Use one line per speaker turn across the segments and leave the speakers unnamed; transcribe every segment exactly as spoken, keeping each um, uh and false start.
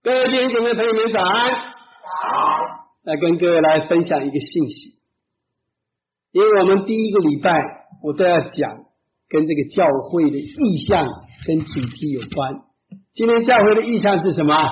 各位弟兄姐妹朋友们早安。
好，
来跟各位来分享一个信息，因为我们第一个礼拜我都要讲跟这个教会的意向跟主题有关。今天教会的意向是什么？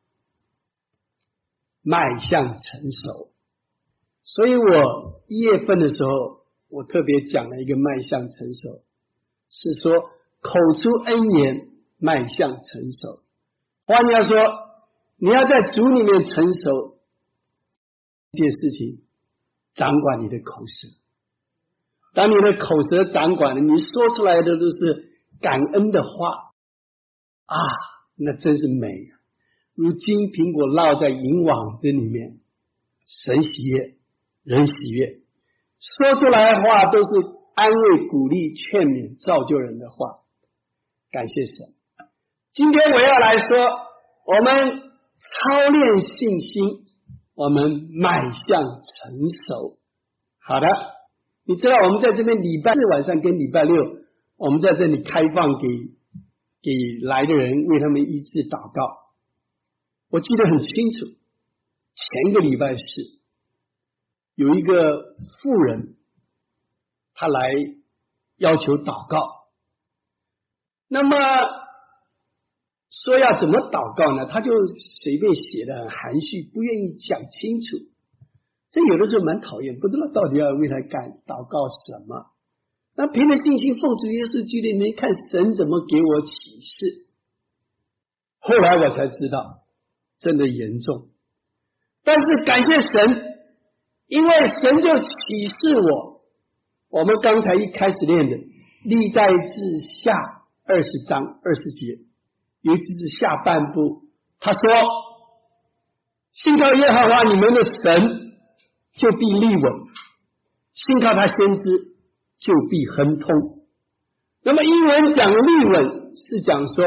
迈向成熟。所以我一月份的时候，我特别讲了一个迈向成熟，是说口出恩言，迈向成熟。换句话说，你要在主里面成熟，这件事情掌管你的口舌。当你的口舌掌管了，你说出来的都是感恩的话啊，那真是美的，如金苹果落在银网子里面，神喜悦，人喜悦。说出来的话都是安慰、鼓励、劝勉、造就人的话。感谢神。今天我要来说，我们操练信心，我们迈向成熟。好的，你知道我们在这边礼拜四晚上跟礼拜六，我们在这里开放给给来的人为他们医治祷告。我记得很清楚，前一个礼拜四有一个妇人，她来要求祷告，那么说要怎么祷告呢？他就随便写的很含蓄，不愿意讲清楚。这有的时候蛮讨厌，不知道到底要为他干祷告什么。那凭着信心奉主耶稣基督，没看神怎么给我启示。后来我才知道，真的严重。但是感谢神，因为神就启示我。我们刚才一开始练的历代志下二十章二十节。尤其是下半部，他说：“信靠耶和华你们的神，就必立稳；信靠他先知，就必亨通。”那么英文讲立稳是讲说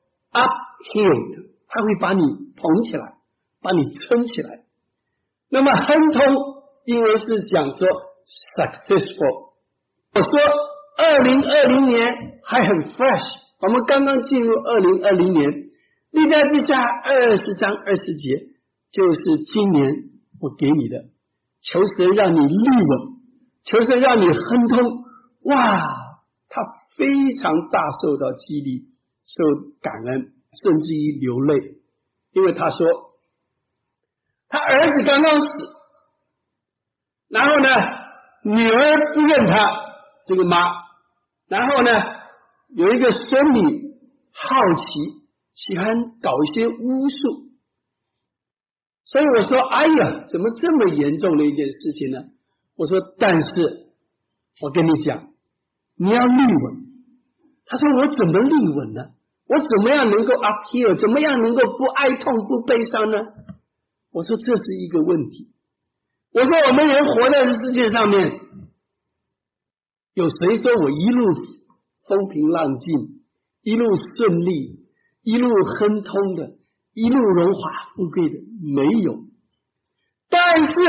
uphill， 他会把你捧起来，把你撑起来。那么亨通英文是讲说 successful。我说二零二零年还很 fresh。我们刚刚进入二零二零年，历代志下二十章二十节，就是今年我给你的，求神让你立稳，求神让你亨通。哇，他非常大受到激励，受感恩，甚至于流泪，因为他说他儿子刚刚死，然后呢女儿不认他这个妈，然后呢有一个孙女好奇，喜欢搞一些巫术，所以我说哎呀，怎么这么严重的一件事情呢？我说但是我跟你讲，你要立稳。他说我怎么立稳呢？我怎么样能够 uphill， 怎么样能够不哀痛不悲伤呢？我说这是一个问题。我说我们人活在世界上面，有谁说我一路风平浪静，一路顺利，一路亨通的，一路荣华富贵的？没有。但是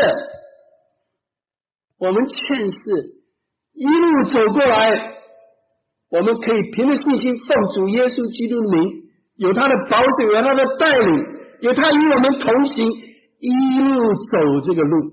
我们劝世一路走过来，我们可以凭着信心奉主耶稣基督的名，有他的保守，有他的带领，有他与我们同行，一路走这个路。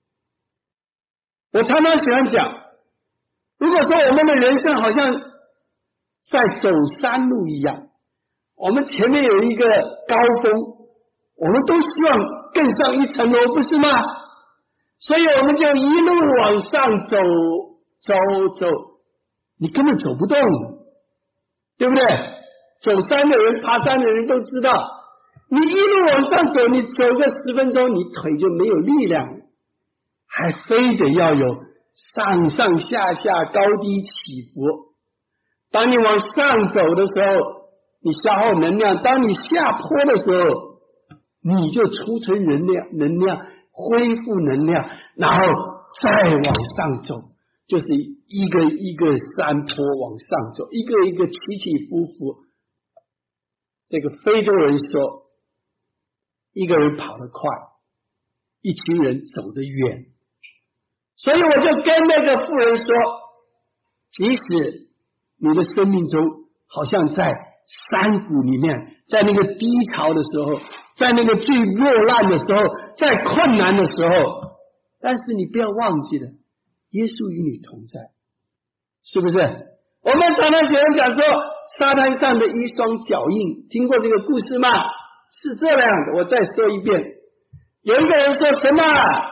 我常常喜欢讲，如果说我们的人生好像在走山路一样，我们前面有一个高峰，我们都希望更上一层楼，不是吗？所以我们就一路往上走走走，你根本走不动，对不对？走山的人，爬山的人都知道，你一路往上走，你走个十分钟，你腿就没有力量，还非得要有上上下下高低起伏。当你往上走的时候，你消耗能量；当你下坡的时候，你就储存能量，能量恢复能量，然后再往上走，就是一个一个山坡往上走，一个一个起起伏伏。这个非洲人说，一个人跑得快，一群人走得远。所以我就跟那个妇人说，即使你的生命中好像在山谷里面，在那个低潮的时候， 在那个最落难的时候，在困难的时候，但是你不要忘记了，耶稣与你同在，是不是？我们常常喜欢讲说沙滩上的一双脚印，听过这个故事吗？是这样的，我再说一遍。有一个人说，神啊，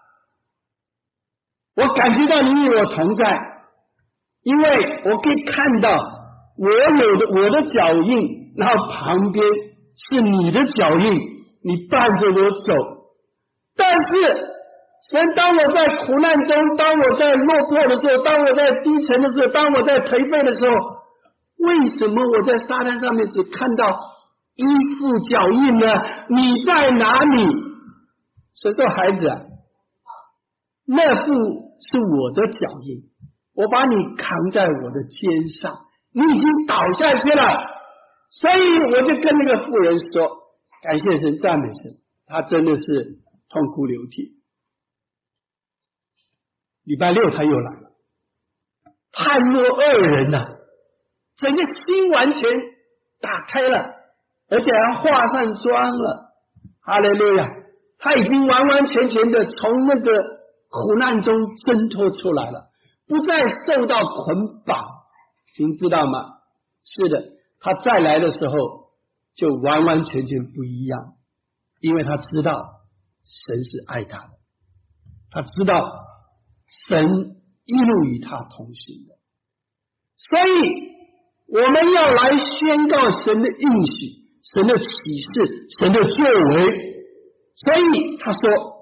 我感觉到你与我同在，因为我可以看到我有的我的脚印，然后旁边是你的脚印，你伴着我走。但是神，当我在苦难中，当我在落魄的时候，当我在低沉的时候，当我在颓废的时候，为什么我在沙滩上面只看到一副脚印呢？你在哪里？所以说孩子啊，那副是我的脚印，我把你扛在我的肩上，你已经倒下去了。所以我就跟那个妇人说，感谢神，赞美神，他真的是痛哭流涕。礼拜六他又来了，判若二人呐、啊，整个心完全打开了，而且还化上妆了。哈利路亚！他已经完完全全的从那个苦难中挣脱出来了，不再受到捆绑，您知道吗？是的，他再来的时候就完完全全不一样，因为他知道神是爱他的，他知道神一路与他同行的，所以我们要来宣告神的应许、神的启示、神的作为。所以他说，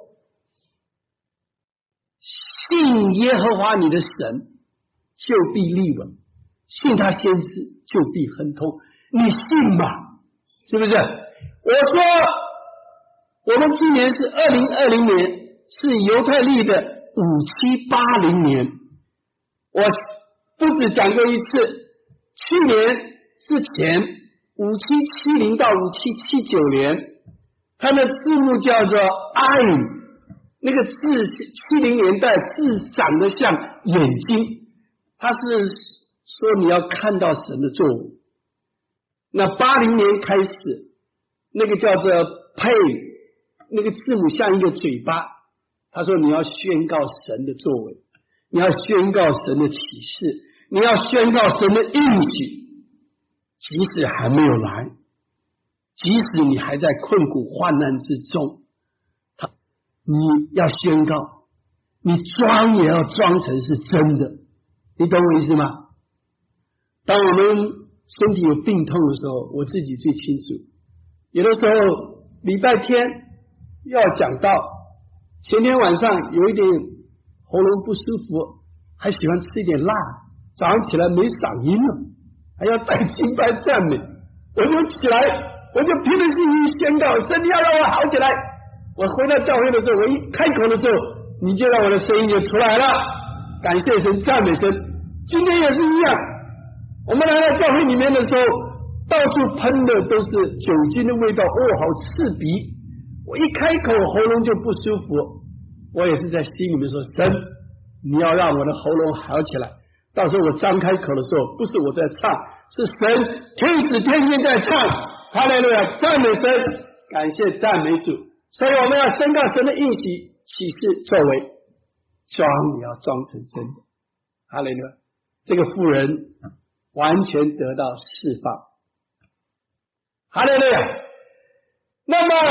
信耶和华你的神，就必立稳；信他先知，就必亨通。你信吗？是不是？我说我们今年是二零二零年，是犹太历的五七八零年。我不止讲过一次，去年之前五七七零到五七七九年，它的字幕叫做爱，那个字七零年代字长得像眼睛，它是说你要看到神的作为。那八零年开始，那个叫做配，那个字母像一个嘴巴，他说你要宣告神的作为，你要宣告神的启示，你要宣告神的应许，即使还没有来，即使你还在困苦患难之中，他你要宣告，你装也要装成是真的，你懂我意思吗？当我们身体有病痛的时候，我自己最清楚，有的时候礼拜天要讲道，前天晚上有一点喉咙不舒服，还喜欢吃一点辣，早上起来没嗓音了，还要带敬拜赞美，我就起来，我就凭着信心宣告，神你要让我好起来。我回到教会的时候，我一开口的时候，你就让我的声音就出来了，感谢神，赞美神。今天也是一样，我们来到教会里面的时候，到处喷的都是酒精的味道，哦，好刺鼻。我一开口喉咙就不舒服，我也是在心里面说，神你要让我的喉咙好起来，到时候我张开口的时候，不是我在唱，是神天使天天在唱，哈利路亚，赞美神，感谢赞美主。所以我们要宣告神的应许启示作为，装也要装成真的，哈利路亚。这个妇人完全得到释放，哈利路亚。那么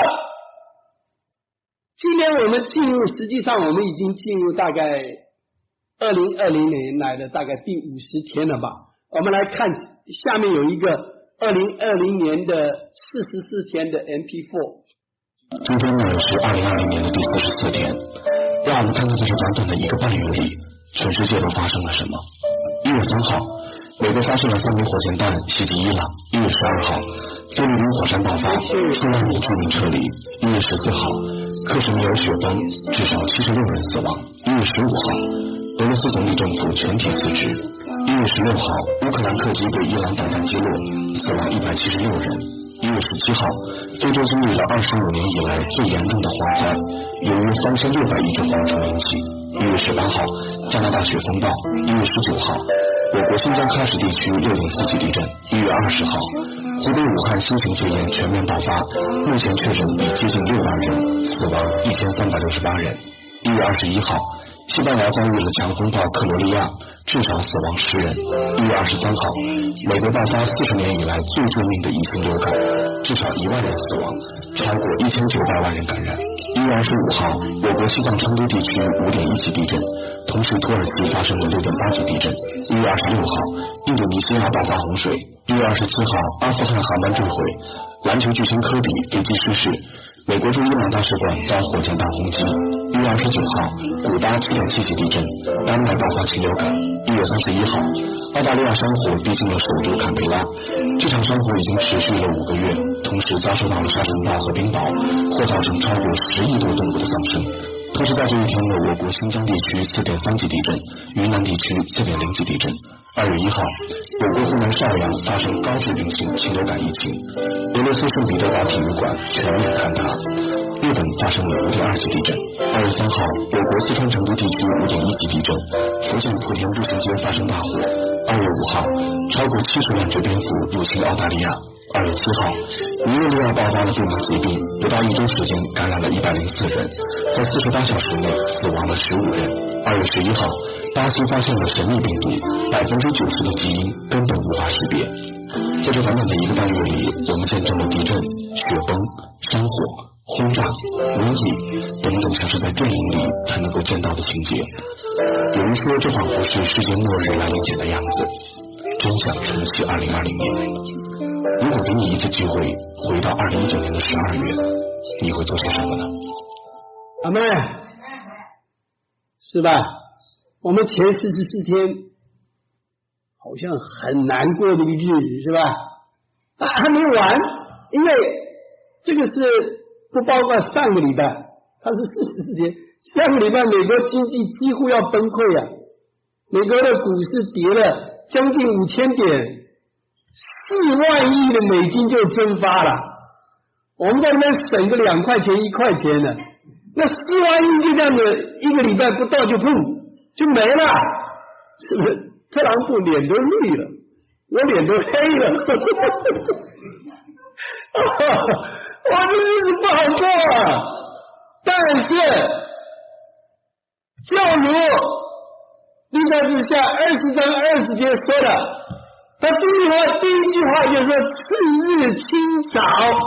今年我们进入，实际上我们已经进入大概二零二零年来的大概第五十天了吧。我们来看下面有一个二零二零年的四十四天的 M P 四。
今天呢是二零二零年的第四十四天，让我们看看在这短短的一个半月里，全世界都发生了什么。一月三号，美国发射了三枚火箭弹袭击伊朗。一月十二号，菲律宾火山爆发，数万名居民撤离。一月十四号，克什米尔雪崩，至少七十六人死亡。一月十五号，俄罗斯总理政府全体辞职。一月十六号，乌克兰客机被伊朗导弹击落，死亡一百七十六人。一月十七号，非洲经历了二十五年以来最严重的蝗灾，有约三千六百亿只蝗虫引起。一月十八号，加拿大雪风暴。一月十九号，我国新疆喀什地区六点四级地震。一月二十号， 湖北武汉新型肺炎全面爆发，目前确诊已接近六万人，死亡一千三百六十八人。一月二十一号，西班牙遭遇了强风暴克罗利亚，至少死亡十人。一月二十三号，美国爆发四十年以来最致命的乙型流感，至少一万人死亡，超过一千九百万人感染。一月二十五号，我国西藏成都地区五点一级地震，同时土耳其发生了六点八级地震。一月二十六号，印度尼西亚爆发洪水。一月二十七号，阿富汗航班坠毁，篮球巨星科比飞机失事。美国驻伊朗大使馆遭火箭弹轰击。一月二十九号，古巴七点七级地震，丹麦爆发禽流感。一月三十一号，澳大利亚山火逼近了首都坎培拉，这场山火已经持续了五个月，同时遭受到了沙尘暴和冰雹，或造成超过十亿多动物的丧生。同时在这一天呢，我国新疆地区四点三级地震，云南地区四点零级地震。二月一号，我国湖南邵阳发生高致病性禽流感疫情，俄罗斯圣彼得堡体育馆全面坍塌。日本发生了五点二级地震。二月三号，我国四川成都地区五点一级地震，福建莆田步行街发生大火。二月五号，超过七十万只蝙蝠入侵澳大利亚。二月七号，尼日利亚爆发了肺炎疾病，不到一周时间感染了一百零四人，在四十八小时内死亡了十五人。二月十一号，巴西发现了神秘病毒，百分之九十的基因根本无法识别。在这短短的一个半月里，我们见证了地震、雪崩、山火、轰炸、瘟疫等等像是在电影里才能够见到的情节。有人说，这仿佛是世界末日来临前的样子，真想重启二零二零年。如果给你一次机会，回到二零一九年的十二月，你会做些什么呢？
阿妹，是吧？我们前四十四天好像很难过的一个日子，是吧？啊，还没完，因为这个是不包括上个礼拜，它是四十四天。上个礼拜美国经济几乎要崩溃啊，美国的股市跌了将近五千点。四万亿的美金就蒸发了，我们在那边省个两块钱一块钱的，那四万亿就这样子一个礼拜不到就砰就没了，是不是？特朗普脸都绿了，我脸都黑了，我这日子不好过啊！但是，就如历代志下二十章二十节说的。他第一话第一句话就说次日清早，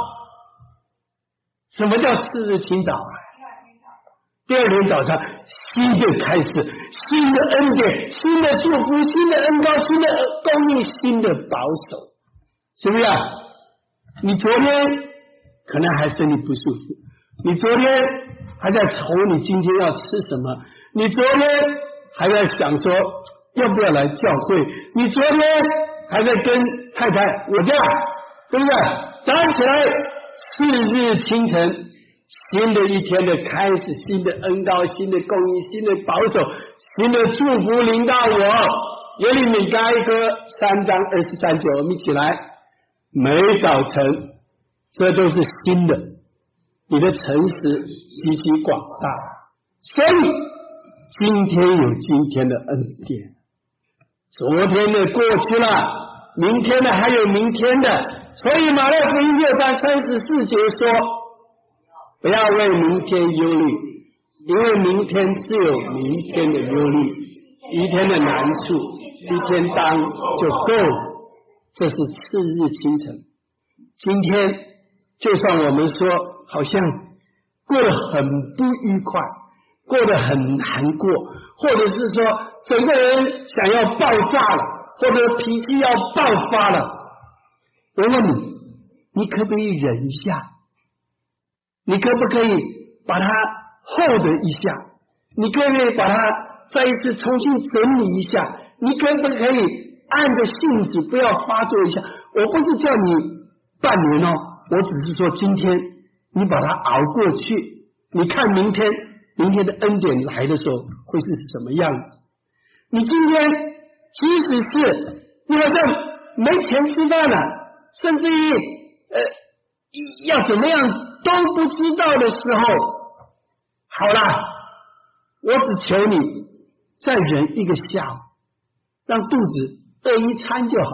什么叫次日清早？第二天早上，新的开始，新的恩典，新的祝福，新的恩膏，新的供应，新的保守，是不是啊？你昨天可能还身体不舒服，你昨天还在愁你今天要吃什么，你昨天还在想说要不要来教会，你昨天还在跟太太我这样，是不是？站起来，次日清晨，新的一天的开始，新的恩膏，新的供应，新的保守，新的祝福临到我。耶利米哀歌三章二十三节，我们一起来。每早晨，这都是新的，你的诚实极其广大，所以今天有今天的恩典。昨天的过去了，明天的还有明天的，所以马太福音六章三十四节说，不要为明天忧虑，因为明天自有明天的忧虑，一天的难处一天当就够了。这是次日清晨。今天就算我们说好像过得很不愉快，过得很难过，或者是说整个人想要爆炸了，或者脾气要爆发了，我问你，你可不可以忍一下？你可不可以把它 hold 一下？你可不可以把它再一次重新整理一下？你可不可以按着性子不要发作一下？我不是叫你半年哦，我只是说今天你把它熬过去，你看明天明天的恩典来的时候会是什么样子。你今天即使是你好像没钱吃饭了，甚至于呃要怎么样都不知道的时候，好啦，我只求你再忍一个下午，让肚子饿一餐就好了，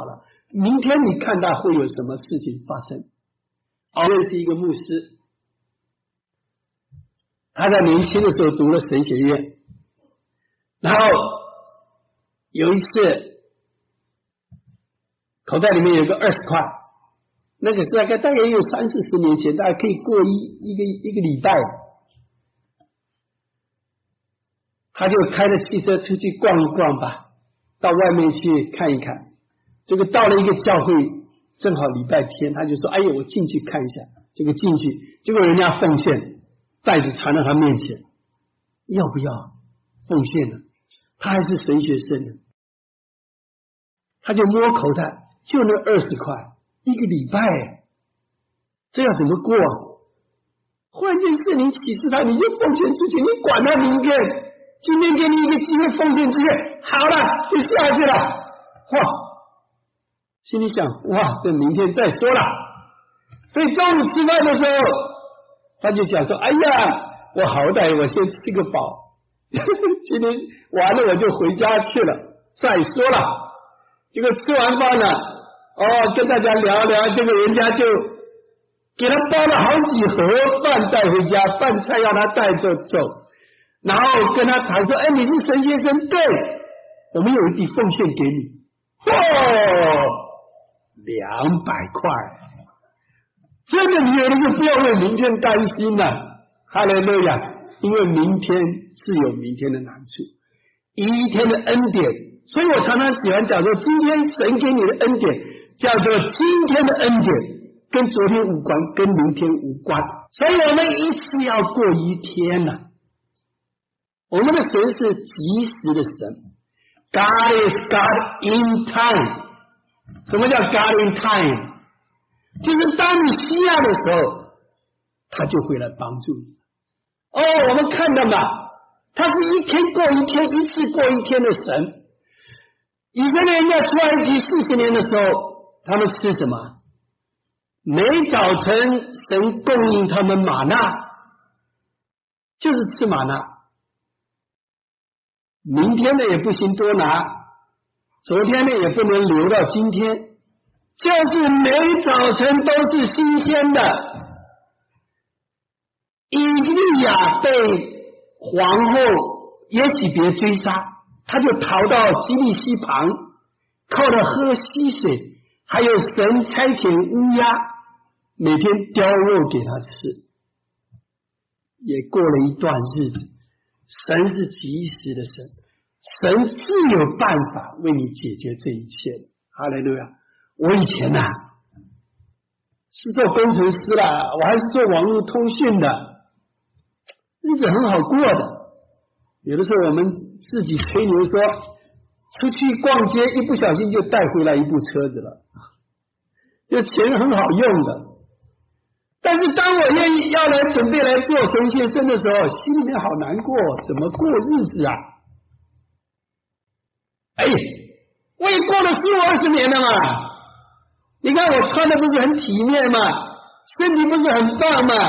明天你看到会有什么事情发生。我认识一个牧师，他在年轻的时候读了神学院，然后有一次口袋里面有个二十块，那个是大概大概有三四十年前，大概可以过一一个一个礼拜，他就开着汽车出去逛一逛吧，到外面去看一看。这个到了一个教会，正好礼拜天，他就说：“哎呦，我进去看一下。”这个进去，结果人家奉献袋子传到他面前，要不要奉献呢？他还是神学生呢，他就摸口袋，就那二十块，一个礼拜，这要怎么过？忽然间圣灵启示他，你就奉献出去，你管他明天，今天给你一个机会奉献出去，好了，就下去了。哇！心里想，哇，这明天再说了。所以中午吃饭的时候，他就想说，哎呀，我好歹我先吃个饱，今天完了我就回家去了，再说了。结果吃完饭了，哦，跟大家聊聊，这个人家就给他包了好几盒饭带回家，饭菜要他带着走，然后跟他谈说，哎，你是神先生，对，我们有一笔奉献给你，哦。两百块，真的，你有的时候不要为明天担心了，哈利路亚！因为明天是有明天的难处，一天的恩典，所以我常常喜欢讲说，今天神给你的恩典叫做今天的恩典，跟昨天无关，跟明天无关，所以我们一次要过一天呢、啊。我们的神是及时的神 ，God is God in time。什么叫 God in time？ 就是当你需要的时候，他就会来帮助你。哦，我们看到嘛，他是一天过一天，一次过一天的神。以色列人在出埃及四十年的时候，他们吃什么？每早晨神供应他们玛纳，就是吃玛纳。明天的也不行多拿。昨天呢也不能留到今天，就是每早晨都是新鲜的。以利亚被皇后耶洗别追杀，他就逃到基利溪旁，靠着喝溪水，还有神差遣乌鸦每天叼肉给他吃，也过了一段日子。神是及时的神，神自有办法为你解决这一切。哈利路亚！我以前呐、啊、是做工程师啦，我还是做网络通讯的，日子很好过的。有的时候我们自己吹牛说，出去逛街一不小心就带回来一部车子了，就钱很好用的。但是当我愿意要来准备来做神学生的时候，心里面好难过，怎么过日子啊？哎，我也过了十五二十年了嘛。你看我穿的不是很体面嘛，身体不是很棒嘛，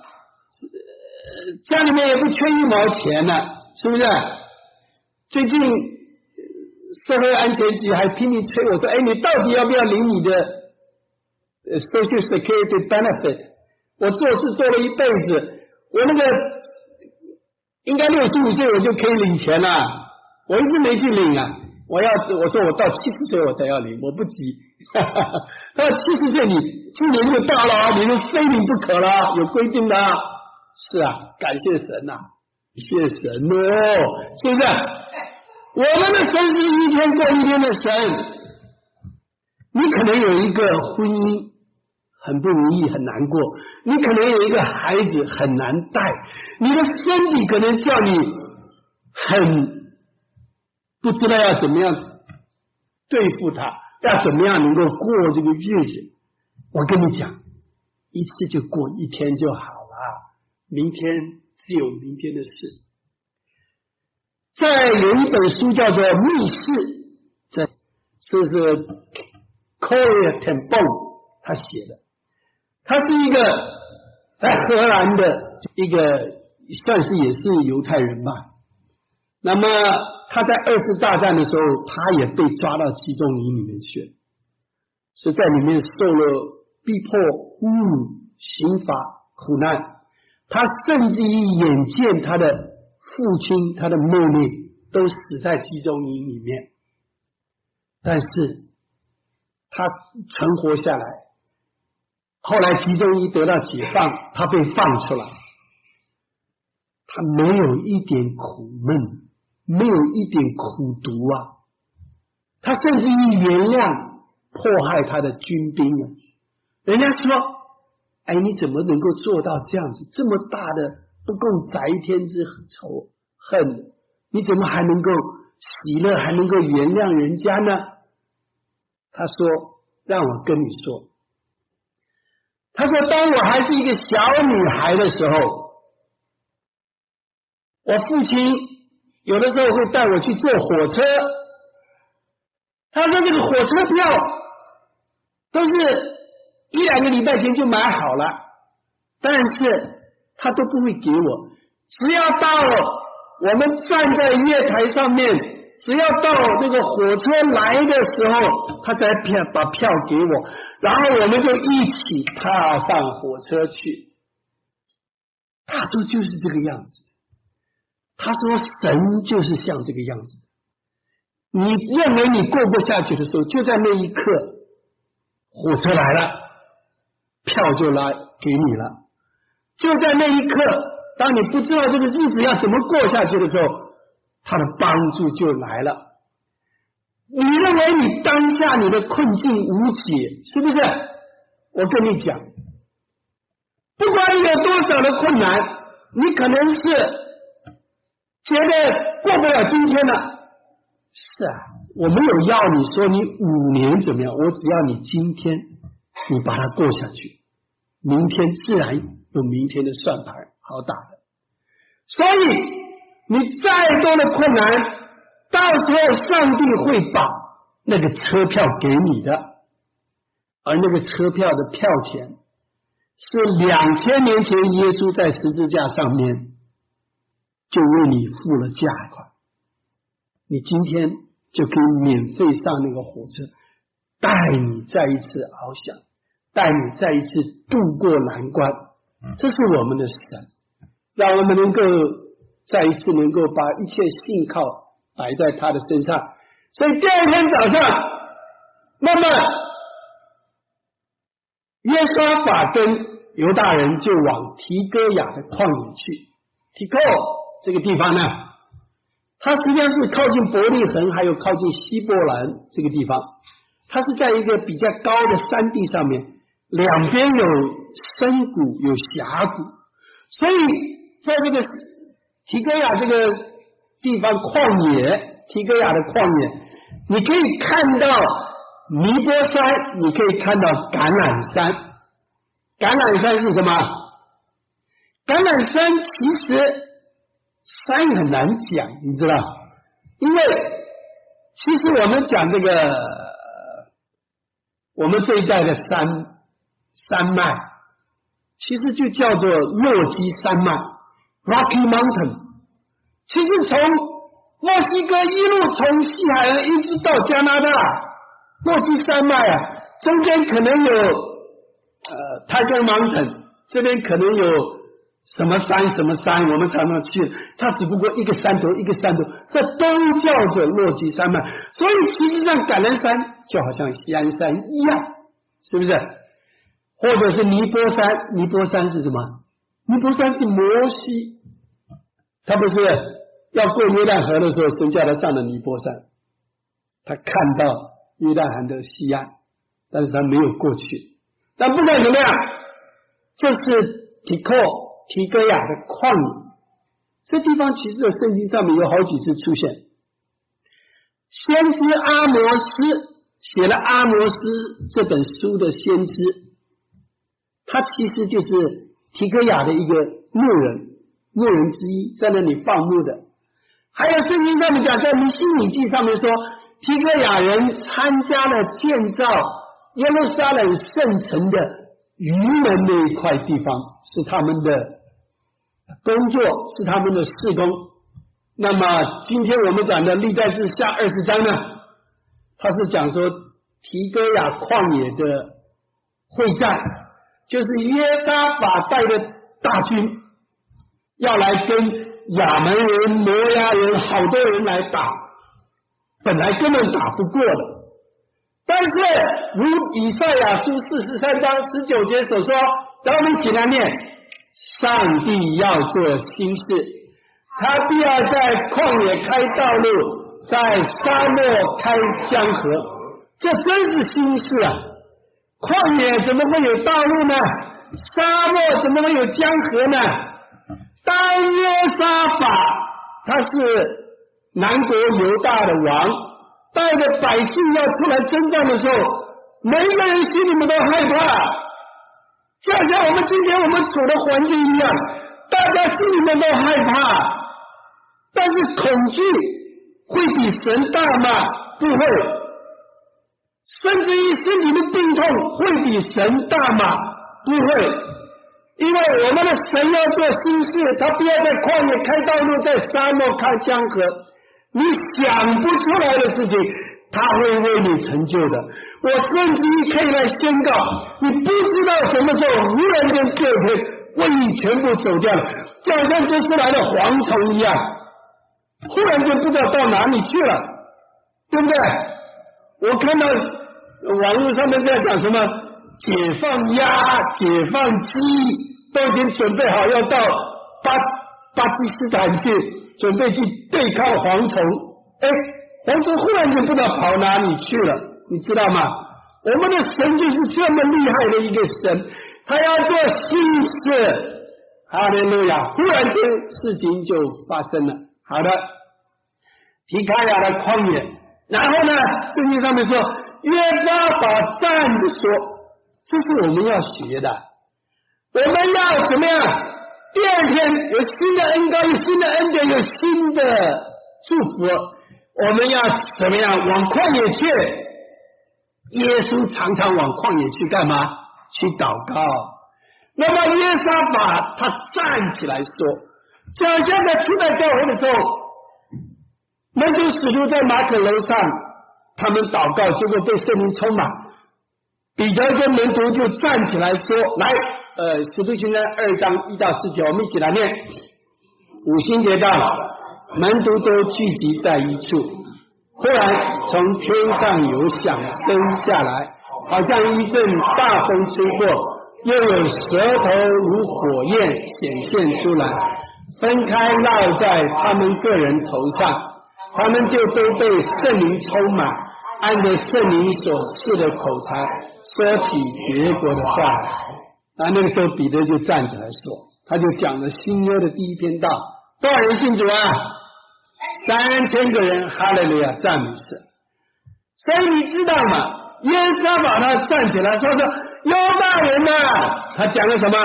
家里面也不缺一毛钱呢、啊，是不是？最近社会安全局还拼命催我说，哎，你到底要不要领你的 Social Security Benefit？ 我做事做了一辈子，我那个应该六十五岁我就可以领钱了，我一直没去领啊。我要我说我到七十岁我才要领，我不急。到七十岁你今年就到了，你们非领不可了，有规定的。是啊，感谢神呐、啊，谢神哦，是不是？我们的神是一天过一天的神。你可能有一个婚姻很不如意，很难过，你可能有一个孩子很难带，你的身体可能叫你很不知道要怎么样对付他，要怎么样能够过这个日子。我跟你讲，一次就过一天就好了，明天是有明天的事。在有一本书叫做《密室》，这这是 Corrie ten Boom 他写的，他是一个在荷兰的一个算是也是犹太人吧。那么他在二次大战的时候，他也被抓到集中营里面去了。 是在里面受了逼迫、侮辱、刑罚、苦难。他甚至于眼见他的父亲、他的妹妹都死在集中营里面，但是他存活下来。后来集中营得到解放，他被放出来，他没有一点苦闷，没有一点苦毒啊！他甚至于原谅迫害他的军兵啊！人家说：“哎，你怎么能够做到这样子？这么大的不共摘天之仇恨，你怎么还能够喜乐，还能够原谅人家呢？”他说：“让我跟你说。”他说：“当我还是一个小女孩的时候，我父亲有的时候会带我去坐火车。他说这个火车票都是一两个礼拜前就买好了，但是他都不会给我。只要到我们站在月台上面，只要到那个火车来的时候，他才票把票给我，然后我们就一起踏上火车去。”他说就是这个样子。他说神就是像这个样子。你认为你过不下去的时候，就在那一刻，火车来了，票就来给你了。就在那一刻，当你不知道这个日子要怎么过下去的时候，他的帮助就来了。你认为你当下你的困境无解，是不是？我跟你讲，不管你有多少的困难，你可能是觉得过不了今天了。是啊，我没有要你说你五年怎么样，我只要你今天你把它过下去，明天自然有明天的算盘好打的。所以你再多的困难，到时候上帝会把那个车票给你的，而那个车票的票钱是两千年前耶稣在十字架上面就为你付了价款，你今天就可以免费上那个火车，带你再一次翱翔，带你再一次渡过难关。这是我们的神，让我们能够再一次能够把一切信靠摆在他的身上。所以第二天早上，那么约沙法跟犹大人就往提哥亚的旷野去。提哥这个地方呢，它实际上是靠近伯利恒还有靠近希伯兰这个地方，它是在一个比较高的山地上面，两边有深谷有峡谷，所以在这个提哥亚这个地方旷野，提哥亚的旷野，你可以看到尼波山，你可以看到橄榄山。橄榄山是什么？橄榄山其实山很难讲，你知道，因为其实我们讲这个我们这一代的山山脉，其实就叫做落基山脉 Rocky Mountain。 其实从墨西哥一路从西海岸一直到加拿大，落基山脉啊，中间可能有呃 Tiger Mountain， 这边可能有什么山什么山，我们常常去，它只不过一个山头一个山头，这都叫做落基山脉。所以实际上橄榄山就好像锡安山一样，是不是？或者是尼波山，尼波山是什么？尼波山是摩西，他不是要过约旦河的时候，神叫他上了尼波山，他看到约旦河的西岸，但是他没有过去。但不管怎么样，这是提克提哥亚的旷野，这地方其实在圣经上面有好几次出现。先知阿摩斯写了《阿摩斯》这本书的先知，他其实就是提哥亚的一个牧人，牧人之一，在那里放牧的。还有圣经上面讲，在弥西米记上面说，提哥亚人参加了建造耶路撒冷圣城的鱼门那一块地方，是他们的工作，是他们的事工。那么今天我们讲的历代志下二十章呢，他是讲说提哥亚旷野的会战，就是约沙法带的大军要来跟亚门人、摩押人好多人来打，本来根本打不过的。但是如以赛亚书四十三章十九节所说，让我们一起来念：上帝要做新事，他必要在旷野开道路，在沙漠开江河。这真是新事啊！旷野怎么会有道路呢？沙漠怎么会有江河呢？当约沙法他是南国犹大的王，带着百姓要出来征战的时候，每一个人心里面都害怕，就像我们今天我们处的环境一样，大家心里面都害怕，但是恐惧会比神大吗？不会，甚至于身体的病痛会比神大吗？不会，因为我们的神要做新事，他不要在旷野开道路，在沙漠开江河。你想不出来的事情，他会为你成就的。我甚至于可以来宣告，你不知道什么时候忽然间这天瘟疫全部走掉了，就好像这次来的蝗虫一样，忽然间不知道到哪里去了，对不对？我看到网络上面在讲什么解放鸭、解放鸡，都已经准备好要到巴巴基斯坦去，准备去对抗蝗虫。哎，蝗虫忽然间不知道跑哪里去了，你知道吗？我们的神就是这么厉害的一个神，他要做新事，哈利路亚！忽然间事情就发生了。好的，提卡亚的旷野，然后呢，圣经上面说约沙法站着说，这是我们要学的，我们要怎么样？第二天有新的恩膏，有新的恩典，有新的祝福，我们要怎么样？往旷野去。耶稣常常往旷野去干嘛？去祷告。那么约沙法他站起来说，就好像在初代教会的时候，门徒使徒在马可楼上他们祷告，结果被圣灵充满，彼得跟门徒就站起来说，来呃，使徒行传二章一到四节，我们一起来念。五星节到了，门徒都聚集在一处，忽然从天上有响声下来，好像一阵大风吹过，又有舌头如火焰显现出来，分开落在他们个人头上，他们就都被圣灵充满，按着圣灵所赐的口才说起别国的话来。啊，那个时候彼得就站起来说，他就讲了新约的第一篇道。多少人信主啊？三千个人，哈利路亚，赞美神。所以你知道吗？约沙法他站起来说说，犹大人呐、啊，他讲了什么？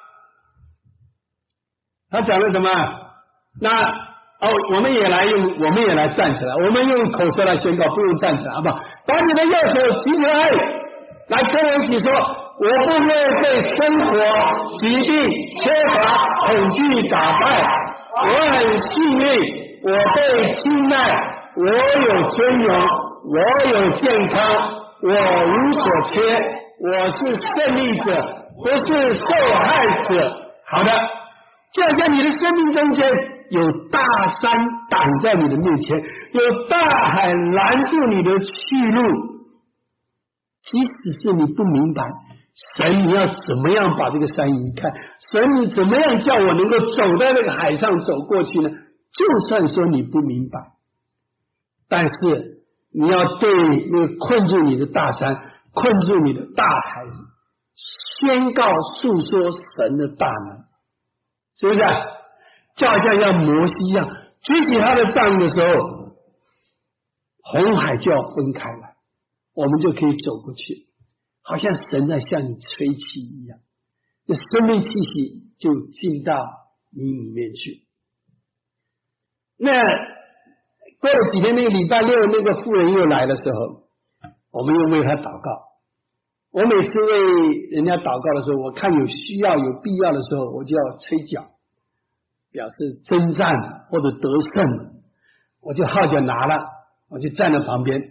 他讲了什么？那哦，我们也来用，我们也来站起来，我们用口舌来宣告，不用站起来，好不好？把你的右手举起来，来跟我一起说，我不会被生活、疾病、缺乏、恐惧打败，我很幸运，我被青睐，我有尊荣，我有健康，我无所缺，我是胜利者，不是受害者。好的，就好像你的生命中间有大山挡在你的面前，有大海拦住你的去路，即使是你不明白，神你要怎么样把这个山移开？神你怎么样叫我能够走在那个海上走过去呢？就算说你不明白，但是你要对那个困住你的大山、困住你的大海宣告诉说神的大能，是不是？就好像像摩西一样举起他的杖的时候，红海就要分开了，我们就可以走过去，好像神在向你吹气一样，那生命气息就进到你里面去。那过了几天，那个礼拜六那个妇人又来的时候，我们又为她祷告。我每次为人家祷告的时候，我看有需要有必要的时候，我就要吹角，表示征战或者得胜，我就号角拿了，我就站在旁边，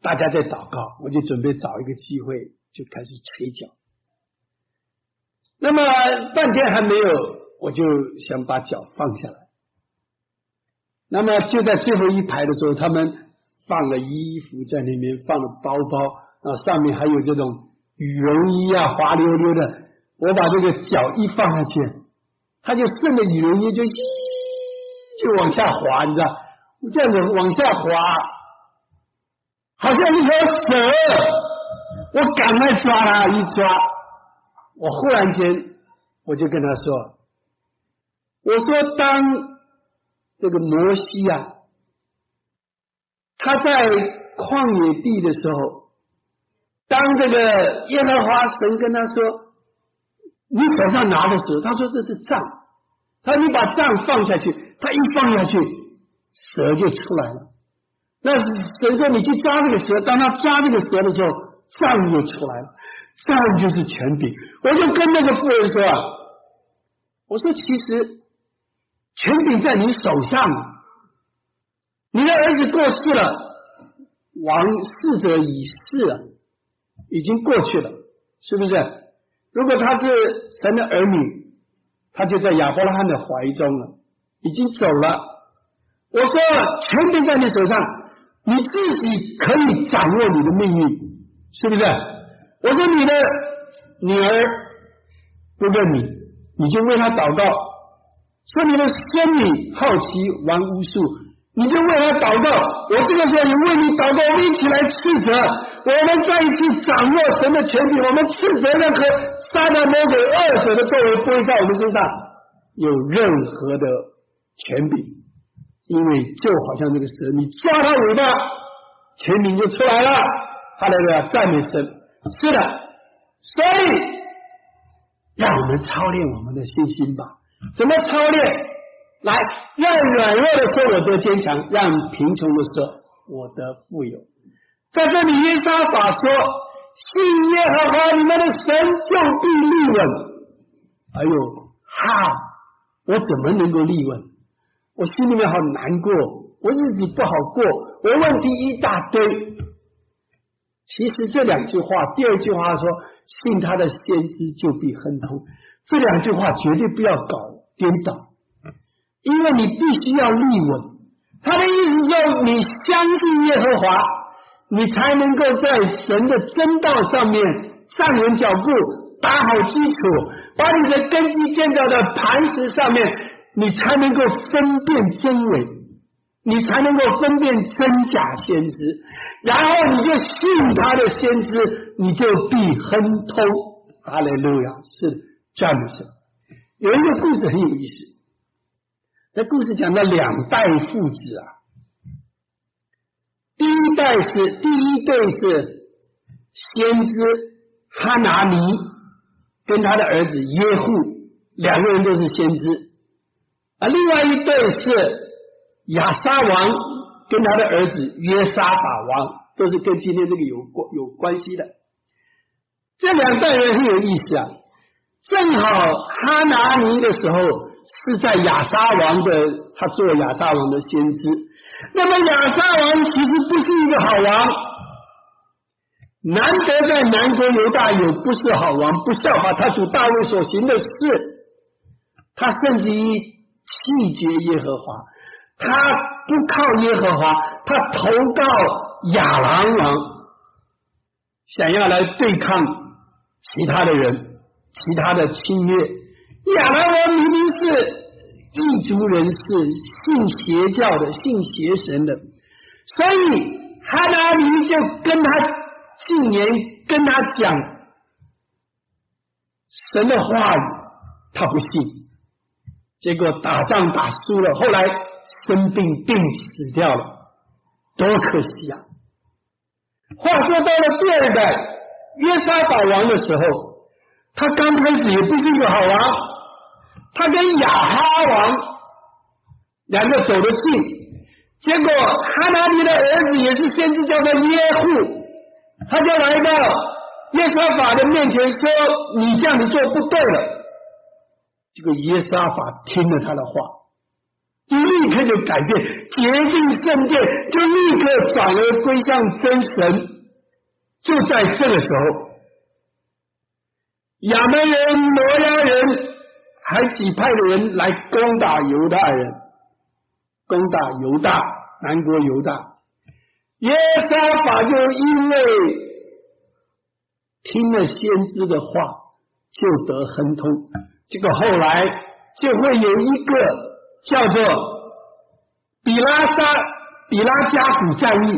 大家在祷告，我就准备找一个机会就开始捶脚。那么半天还没有，我就想把脚放下来。那么就在最后一排的时候，他们放了衣服在那边，放了包包，啊，上面还有这种羽绒衣啊，滑溜溜的。我把这个脚一放下去，它就顺着羽绒衣就就往下滑，你知道，这样子往下滑，好像一条蛇。我赶快抓它，一抓，我忽然间我就跟他说，我说当这个摩西啊，他在旷野地的时候，当这个耶和华神跟他说，你手上拿的时候，他说这是杖，他说你把杖放下去，他一放下去，蛇就出来了。那神说你去抓这个蛇，当他抓这个蛇的时候，杖就出来了，杖就是权柄。我就跟那个妇人说啊，我说其实权柄在你手上，你的儿子过世了，王逝者已逝了，已经过去了，是不是？如果他是神的儿女，他就在亚伯拉罕的怀中了，已经走了。我说权柄在你手上，你自己可以掌握你的命运，是不是？我说你的女儿不问你，你就为她祷告；说你的孙女好奇玩巫术，你就为她祷告。我这个时候也为你祷告，我们一起来斥责。我们在一起掌握神的权柄，我们斥责任何撒旦魔鬼恶者的作为不会在我们身上有任何的权柄，因为就好像这个蛇，你抓它尾巴，权柄就出来了。哈利路亚，赞美神。是的，所以让我们操练我们的信心吧。怎么操练？来，让软弱的说我得坚强，让贫穷的说我得富有。在这里约沙法说，信耶和华你们的神就必立稳。哎呦哈，我怎么能够立稳？我心里面好难过，我日子不好过，我问题一大堆。其实这两句话，第二句话说信他的先知就必亨通，这两句话绝对不要搞颠倒，因为你必须要立稳。他的意思说，你相信耶和华，你才能够在神的真道上面站稳脚步，打好基础，把你的根基建造在磐石上面，你才能够分辨真伪，你才能够分辨真假先知，然后你就信他的先知，你就必亨通。哈利路亚，是这样的事。有一个故事很有意思，这故事讲到两代父子啊，第一代是第一对是先知哈拿尼跟他的儿子耶户，两个人都是先知，而另外一对是亚撒王跟他的儿子约沙法王，都是跟今天这个有关有关系的。这两代人很有意思啊，正好哈拿尼的时候是在亚撒王的，他做亚撒王的先知。那么亚撒王其实不是一个好王，难得在南国犹大有不是好王，不效法他主大卫所行的事，他甚至于弃绝耶和华，他不靠耶和华，他投靠亚兰王，想要来对抗其他的人，其他的侵略。亚兰王明明是异族人士，信邪教的，信邪神的，所以哈拿尼就跟他进言，跟他讲神的话语，他不信，结果打仗打输了，后来生病病死掉了，多可惜啊！话说到了第二代约沙法王的时候，他刚开始也不是一个好王，他跟亚哈王两个走得近，结果哈拿尼的儿子也是先知，叫做耶户，他就来到约沙法的面前说，你这样子做不对了。这个约沙法听了他的话， 就立刻就改变，洁净圣殿就立刻转而归向真神。就在这个时候，亚扪人、摩押人还几派的人来攻打犹大人，攻打犹大南国犹大。耶沙法就因为听了先知的话，就得亨通。这个后来就会有一个叫做比拉沙比拉加谷战役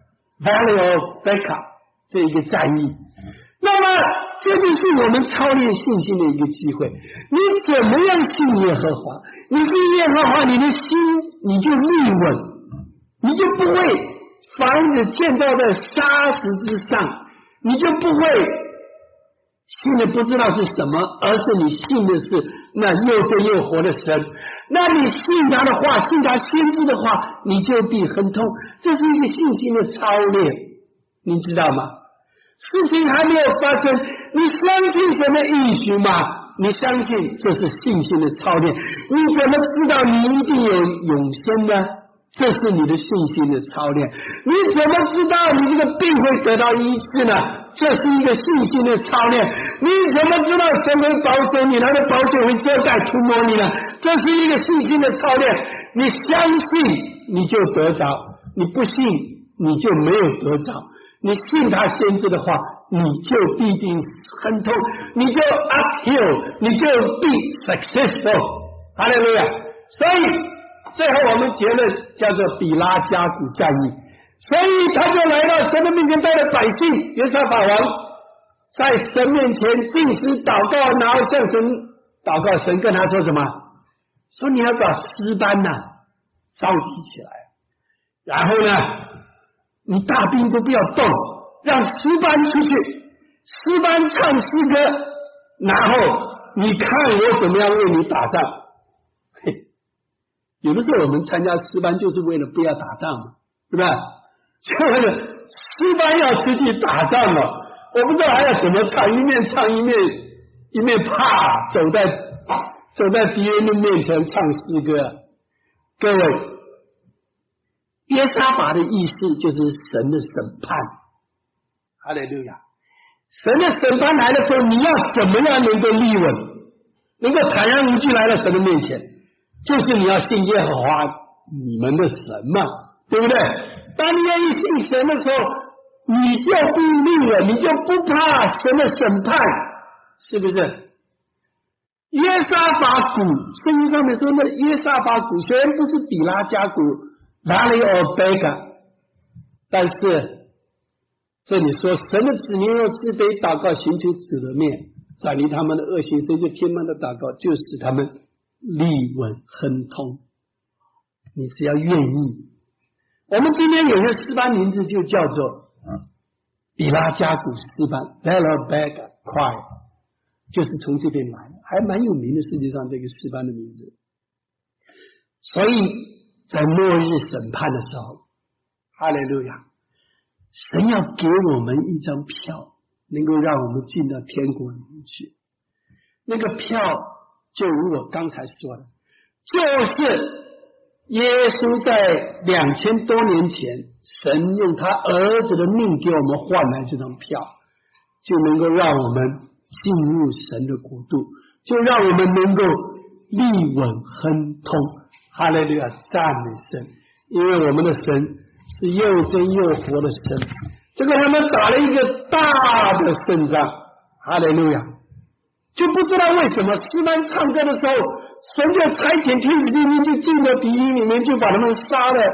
Valley of Baca 这一个战役。那么这就是我们操练信心的一个机会。你怎么样信耶和华？你信耶和华，你的心你就立稳，你就不会房子建造在沙石之上，你就不会信的不知道是什么，而是你信的是那又真又活的神。那你信他的话，信他先知的话，你就必亨通。这是一个信心的操练，你知道吗？事情还没有发生，你相信神的应许吗？你相信，这是信心的操练。你怎么知道你一定有永生呢？这是你的信心的操练。你怎么知道你这个病会得到医治呢？这是一个信心的操练。你怎么知道神会保守你，他的保险会遮盖涂抹你呢？这是一个信心的操练。你相信你就得着，你不信你就没有得着。你信他先知的话，你就必定亨通，你就 uphill， 你就必 successful。哈利路亚！所以最后我们结论叫做比拉加谷战役。所以他就来到神的面前，带着百姓约沙法王在神面前进食祷告，然后向神祷告。神跟他说什么？说你要把诗班呐、啊、召集起来，然后呢你大兵都不要动，让诗班出去，诗班唱诗歌，然后你看我怎么样为你打仗。嘿，有的时候我们参加诗班就是为了不要打仗嘛，对吧？就为了诗班要出去打仗了，我不知道还要怎么唱，一面唱一面一面怕走在走在敌人的面前唱诗歌。各位，约沙法的意思就是神的审判。哈利路亚！神的审判来的时候，你要怎么样能够立稳，能够坦然无惧来到神的面前？就是你要信耶和华你们的神嘛，对不对？当你愿意信神的时候，你就必立稳，你就不怕神的审判，是不是？约沙法谷，圣经上面说那约沙法谷虽然不是比拉加谷Valley of Baca， 但是这里说神的子民若自卑祷告，寻求主的面，转离他们的恶行，神就天门的祷告，就使他们立稳亨通。你只要愿意。我们今天有些诗班名字就叫做比拉加谷诗班 Valley of Baca Choir， 就是从这边来的，还蛮有名的，世界上这个诗班的名字。所以在末日审判的时候，哈利路亚，神要给我们一张票，能够让我们进到天国里面去。那个票就如我刚才说的，就是耶稣在两千多年前，神用他儿子的命给我们换来这张票，就能够让我们进入神的国度，就让我们能够立稳亨通。哈利路亚，赞美神！因为我们的神是又真又活的神，这个他们打了一个大的胜仗。哈利路亚！就不知道为什么诗班唱歌的时候，神就差遣天使天兵就进到敌营里面，就把他们杀了，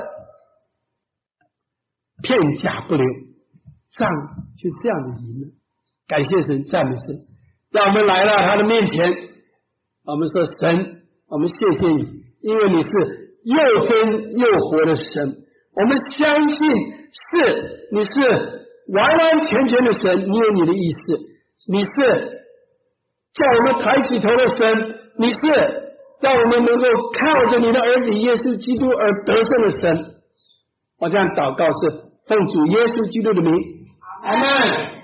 片甲不留，仗就这样的赢了。感谢神，赞美神，让我们来到他的面前，我们说神，我们谢谢你，因为你是又真又活的神，我们相信是你是完完全全的神，你有你的意思，你是叫我们抬起头的神，你是让我们能够靠着你的儿子耶稣基督而得胜的神。我这样祷告是奉主耶稣基督的名，阿们。